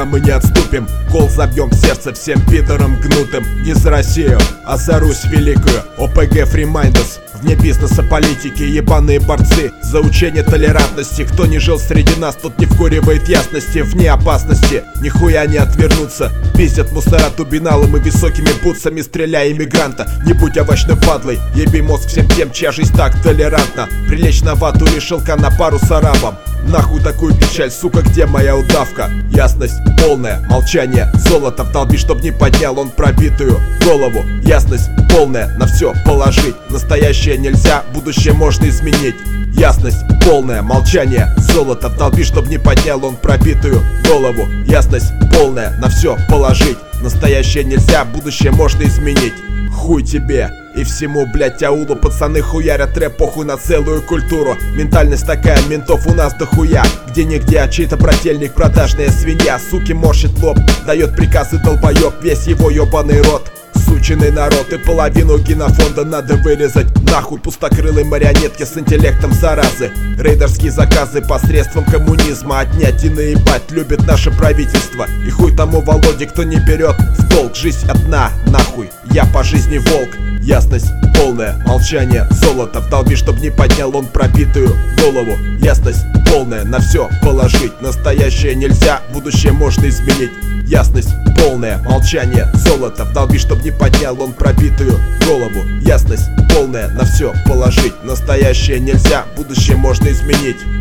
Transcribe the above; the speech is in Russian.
мы не отступим. Кол забьем в сердце всем пидорам гнутым. Не за Россию, а за Русь великую. ОПГ Фримайндерс. Вне бизнеса, политики, ебаные борцы за учение толерантности. Кто не жил среди нас, тот не вкуривает ясности. Вне опасности, нихуя не отвернуться. Пиздят мусора тубиналом и высокими бутсами, стреляя иммигранта. Не будь овощной падлой, еби мозг всем тем, чья жизнь так толерантна. Прилечь на вату или шелка на пару с арабом. Нахуй такую печаль, сука, где моя удавка? Ясность полная, молчание, золото вдолби, чтоб не поднял он пробитую голову. Ясность полная, на все положить. Настоящее нельзя, будущее можно изменить. Ясность полная, молчание, золото вдолби, чтоб не поднял он пробитую голову. Ясность полная, на все положить. Настоящее нельзя, будущее можно изменить. Хуй тебе и всему, блять, аулу. Пацаны хуярят рэп, похуй на целую культуру. Ментальность такая, ментов у нас дохуя. Где-нигде, а чей-то брательник, продажная свинья. Суки морщит лоб, дает приказы долбоеб, весь его ебаный рот. Сученный народ, и половину генофонда надо вырезать. Нахуй пустокрылой марионетки с интеллектом заразы. Рейдерские заказы посредством коммунизма отнять и наебать любит наше правительство. И хуй тому Володе, кто не берет в долг. Жизнь одна, нахуй, я по жизни волк. Ясность полная, молчание, золото вдолби, чтоб не поднял он пробитую голову. Ясность полная, на все положить. Настоящее нельзя, будущее можно изменить. Ясность полная, молчание, золото вдолби, чтоб не поднял он пробитую голову. Ясность полная, на все положить. Настоящее нельзя, будущее можно изменить.